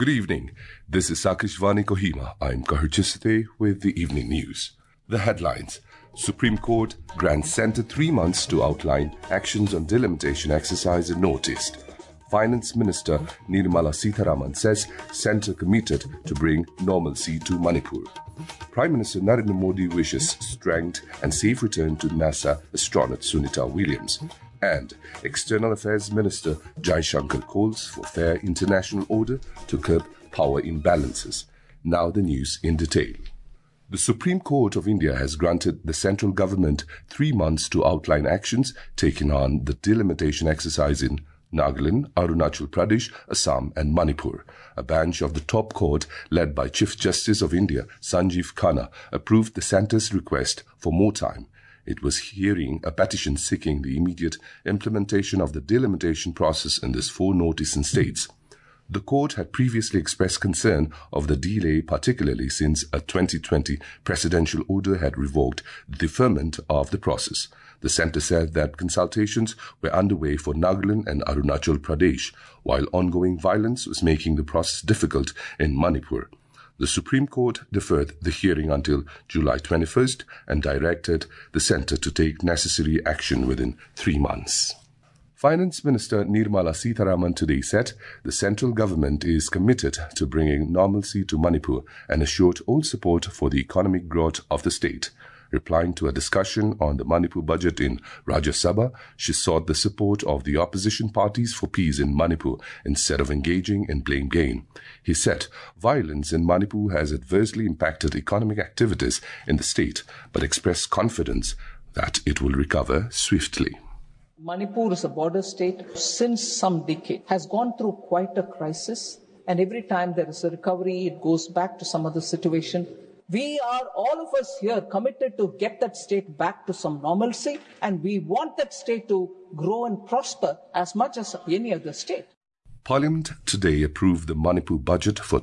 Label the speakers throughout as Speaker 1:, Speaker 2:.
Speaker 1: Good evening. This is Sakishvani Kohima. I'm Kahir Chisate with the evening news. The headlines. Supreme Court grants Centre 3 months to outline actions on delimitation exercise and noticed. Finance Minister Nirmala Sitharaman says Centre committed to bring normalcy to Manipur. Prime Minister Narendra Modi wishes strength and safe return to NASA astronaut Sunita Williams. And External Affairs Minister Jai Shankar calls for fair international order to curb power imbalances. Now the news in detail. The Supreme Court of India has granted the central government 3 months to outline actions taken on the delimitation exercise in Nagaland, Arunachal Pradesh, Assam and Manipur. A bench of the top court, led by Chief Justice of India Sanjeev Khanna, approved the centre's request for more time. It was hearing a petition seeking the immediate implementation of the delimitation process in these 4 northeastern states. The court had previously expressed concern of the delay, particularly since a 2020 presidential order had revoked the deferment of the process. The centre said that consultations were underway for Nagaland and Arunachal Pradesh, while ongoing violence was making the process difficult in Manipur. The Supreme Court deferred the hearing until July 21st and directed the centre to take necessary action within 3 months. Finance Minister Nirmala Sitharaman today said the central government is committed to bringing normalcy to Manipur and assured all support for the economic growth of the state. Replying to a discussion on the Manipur budget in Rajya Sabha, she sought the support of the opposition parties for peace in Manipur instead of engaging in blame game. He said violence in Manipur has adversely impacted economic activities in the state, but expressed confidence that it will recover swiftly.
Speaker 2: Manipur is a border state since some decade, has gone through quite a crisis, and every time there is a recovery, it goes back to some other situation. We are, all of us here, committed to get that state back to some normalcy, and we want that state to grow and prosper as much as any other state.
Speaker 1: Parliament today approved the Manipur budget for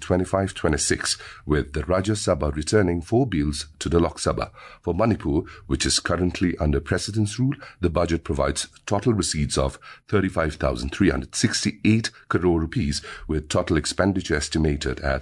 Speaker 1: 2025-26, with the Rajya Sabha returning 4 bills to the Lok Sabha. For Manipur, which is currently under President's rule, the budget provides total receipts of 35,368 crore rupees, with total expenditure estimated at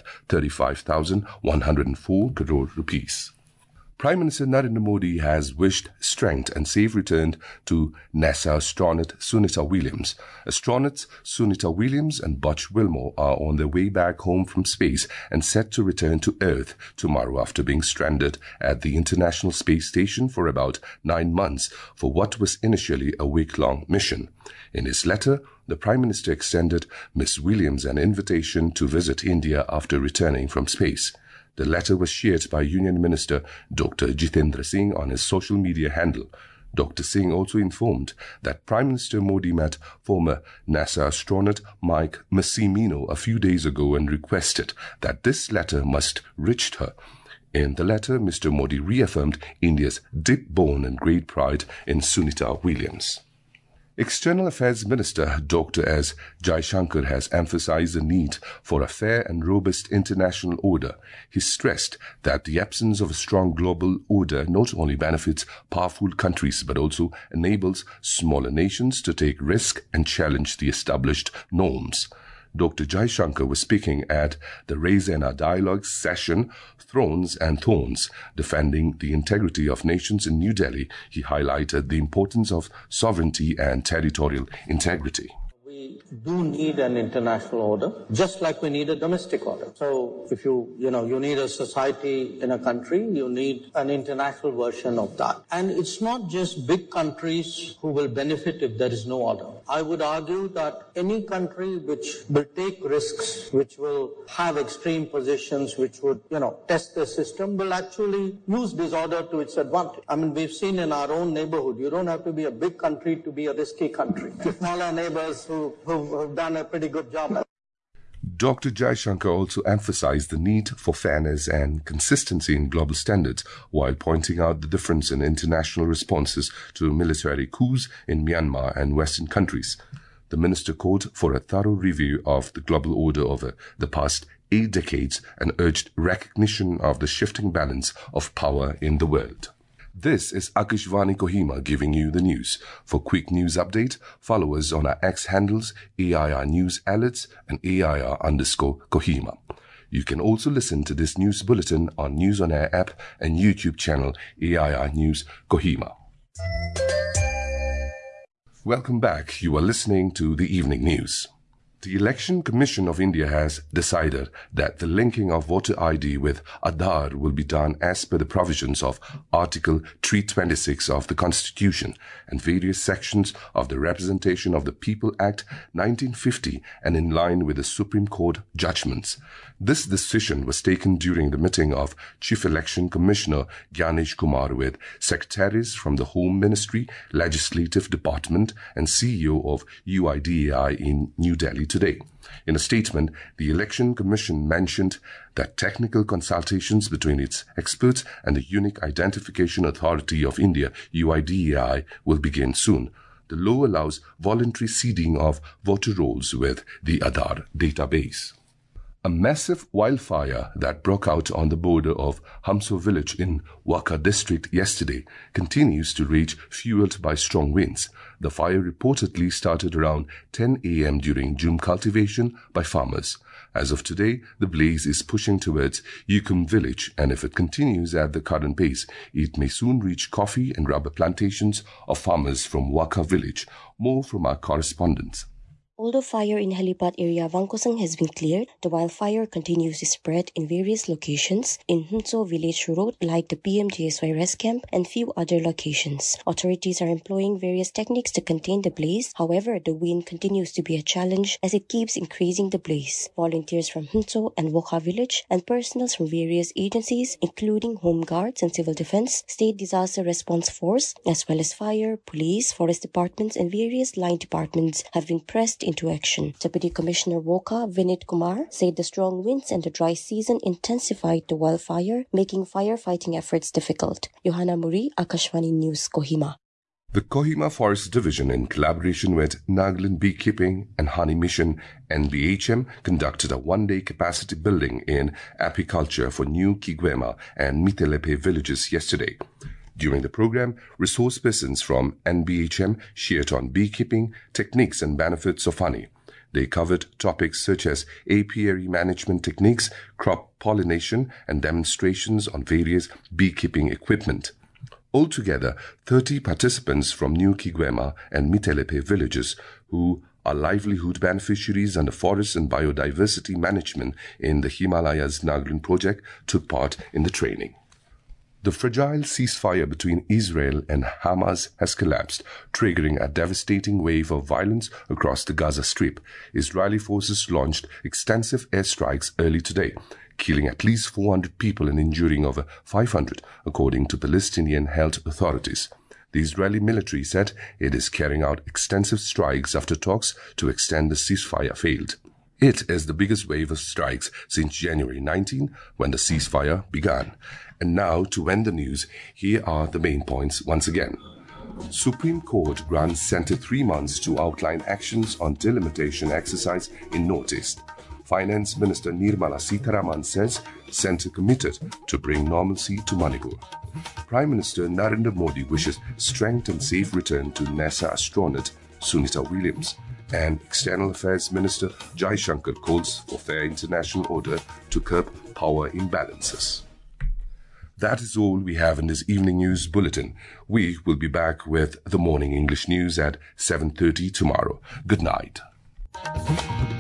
Speaker 1: 35,104 crore rupees. Prime Minister Narendra Modi has wished strength and safe return to NASA astronaut Sunita Williams. Astronauts Sunita Williams and Butch Wilmore are on their way back home from space and set to return to Earth tomorrow after being stranded at the International Space Station for about 9 months for what was initially a week-long mission. In his letter, the Prime Minister extended Ms. Williams an invitation to visit India after returning from space. The letter was shared by Union Minister Dr. Jitendra Singh on his social media handle. Dr. Singh also informed that Prime Minister Modi met former NASA astronaut Mike Massimino a few days ago and requested that this letter must reach her. In the letter, Mr. Modi reaffirmed India's deep-borne and great pride in Sunita Williams. External Affairs Minister Dr. S. Jai Shankar has emphasized the need for a fair and robust international order. He stressed that the absence of a strong global order not only benefits powerful countries but also enables smaller nations to take risk and challenge the established norms. Dr. Jai Shankar was speaking at the Raisina Dialogue session, Thrones and Thorns, defending the integrity of nations in New Delhi. He highlighted the importance of sovereignty and territorial integrity.
Speaker 3: We do need an international order, just like we need a domestic order. So if you need a society in a country, you need an international version of that. And it's not just big countries who will benefit if there is no order. I would argue that any country which will take risks, which will have extreme positions, which would, test the system, will actually use disorder to its advantage. I mean, we've seen in our own neighborhood, you don't have to be a big country to be a risky country. Smaller neighbors who've done a pretty good job.
Speaker 1: Dr. Jai Shankar also emphasized the need for fairness and consistency in global standards, while pointing out the difference in international responses to military coups in Myanmar and Western countries. The minister called for a thorough review of the global order over the past 8 decades and urged recognition of the shifting balance of power in the world. This is Akashvani Kohima giving you the news. For quick news update, follow us on our X handles, AIR News Alerts and AIR_Kohima. You can also listen to this news bulletin on News on Air app and YouTube channel AIR News Kohima. Welcome back. You are listening to the evening news. The Election Commission of India has decided that the linking of voter ID with Aadhaar will be done as per the provisions of Article 326 of the Constitution and various sections of the Representation of the People Act 1950 and in line with the Supreme Court judgments. This decision was taken during the meeting of Chief Election Commissioner Gyanesh Kumar with secretaries from the Home Ministry, Legislative Department and CEO of UIDAI in New Delhi today. In a statement, the Election Commission mentioned that technical consultations between its experts and the Unique Identification Authority of India, UIDAI, will begin soon. The law allows voluntary seeding of voter rolls with the Aadhaar database. A massive wildfire that broke out on the border of Humso village in Wakha district yesterday continues to rage, fueled by strong winds. The fire reportedly started around 10 a.m. during jhum cultivation by farmers. As of today, the blaze is pushing towards Yukum village, and if it continues at the current pace, it may soon reach coffee and rubber plantations of farmers from Wakha village. More from our correspondents.
Speaker 4: Although fire in helipad area Vangkosang has been cleared, the wildfire continues to spread in various locations in Humso village road like the PMJSY rest camp and few other locations. Authorities are employing various techniques to contain the blaze. However, the wind continues to be a challenge as it keeps increasing the blaze. Volunteers from Humso and Wakha village and personnel from various agencies including Home Guards and Civil Defense, State Disaster Response Force, as well as fire, police, forest departments and various line departments have been pressed into action. Deputy Commissioner Wakha, Vinit Kumar, said the strong winds and the dry season intensified the wildfire, making firefighting efforts difficult. Johanna Muri, Akashvani News, Kohima.
Speaker 1: The Kohima Forest Division, in collaboration with Nagaland Beekeeping and Honey Mission NBHM, conducted a one-day capacity building in apiculture for New Kigwema and Mitelepe villages yesterday. During the program, resource persons from NBHM shared on beekeeping, techniques and benefits of honey. They covered topics such as apiary management techniques, crop pollination, and demonstrations on various beekeeping equipment. Altogether, 30 participants from New Kigwema and Mitelepe villages who are livelihood beneficiaries under forest and biodiversity management in the Himalayas Nagaland project took part in the training. The fragile ceasefire between Israel and Hamas has collapsed, triggering a devastating wave of violence across the Gaza Strip. Israeli forces launched extensive airstrikes early today, killing at least 400 people and injuring over 500, according to Palestinian health authorities. The Israeli military said it is carrying out extensive strikes after talks to extend the ceasefire failed. It is the biggest wave of strikes since January 19, when the ceasefire began. And now, to end the news, here are the main points once again. Supreme Court grants Centre 3 months to outline actions on delimitation exercise in Northeast. Finance Minister Nirmala Sitharaman says Centre committed to bring normalcy to Manipur. Prime Minister Narendra Modi wishes strength and safe return to NASA astronaut Sunita Williams. And External Affairs Minister Jai Shankar calls for fair international order to curb power imbalances. That is all we have in this evening news bulletin. We will be back with the morning English news at 7:30 tomorrow. Good night.